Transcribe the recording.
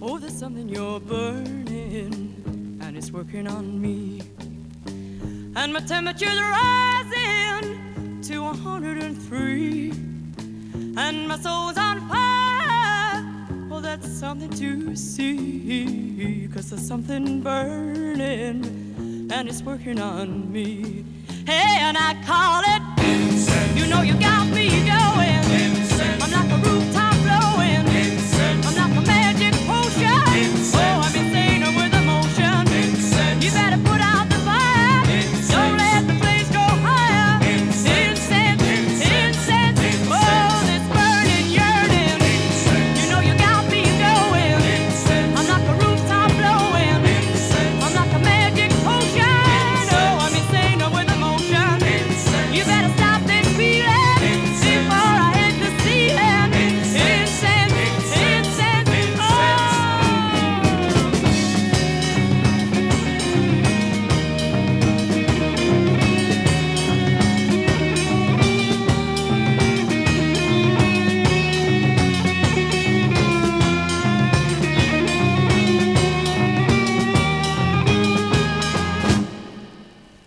Oh, there's something you're burning, and it's working on me. And my temperature's rising to 103, and my soul's on fire. Oh, that's something to see, 'cause there's something burning, and it's working on me. Hey, and I call it, you know you got me going.